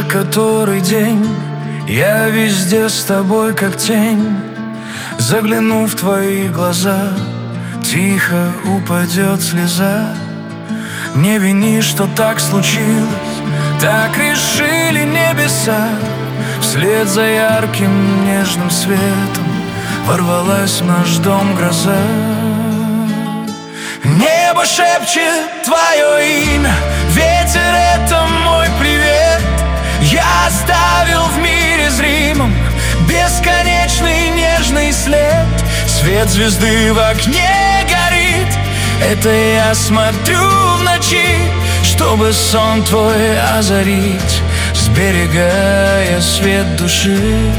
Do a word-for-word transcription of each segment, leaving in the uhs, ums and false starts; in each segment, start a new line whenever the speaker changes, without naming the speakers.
который день я везде с тобой как тень. Загляну в твои глаза, тихо упадет слеза. Не вини, что так случилось, так решили небеса. Вслед за ярким нежным светом ворвалась в наш дом гроза. Небо шепчет твое имя, ветер — это мой привет. Я оставил в мире зримом бесконечный нежный след. Свет звезды в окне горит, это я смотрю в ночи, чтобы сон твой озарить, сберегая свет души.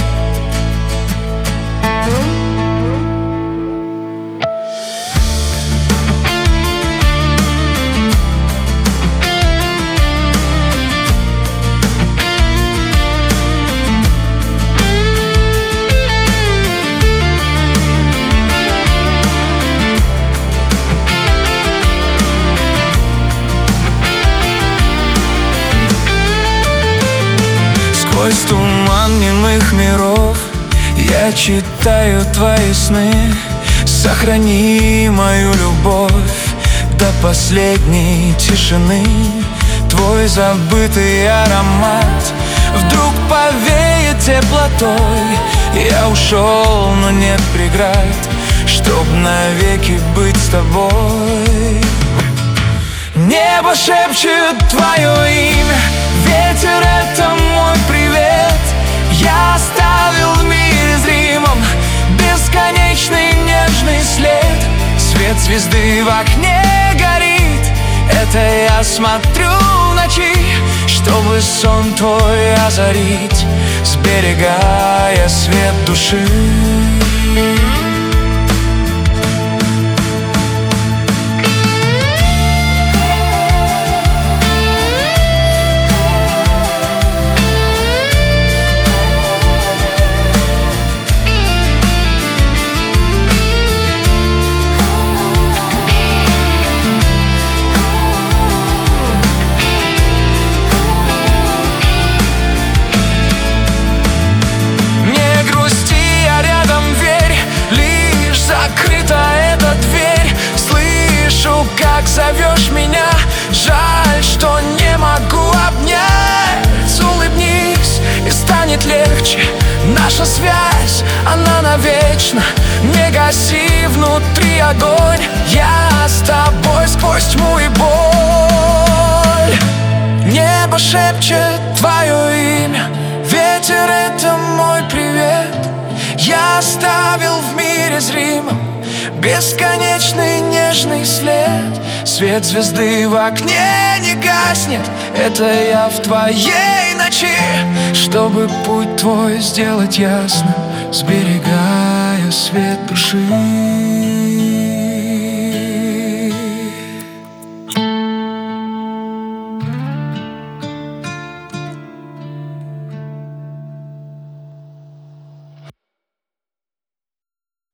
Сквозь туман немых миров я читаю твои сны. Сохрани мою любовь до последней тишины. Твой забытый аромат вдруг повеет теплотой. Я ушел, но нет преград, чтоб навеки быть с тобой. Небо шепчет твое имя, ветер — это мой привет. Я оставил в мире зримом бесконечный нежный след. Свет звезды в окне горит, это я смотрю в ночи, чтобы сон твой озарить, сберегая свет души. Как зовешь меня, жаль, что не могу обнять. Улыбнись, и станет легче. Наша связь, она навечно. Не гаси внутри огонь. Я с тобой сквозь тьму и боль. Небо шепчет твое имя, ветер — это мой привет. Я оставил в мире зримом бесконечный нежный след. Свет звезды в окне не гаснет, это я в твоей ночи, чтобы путь твой сделать ясным, сберегая свет души.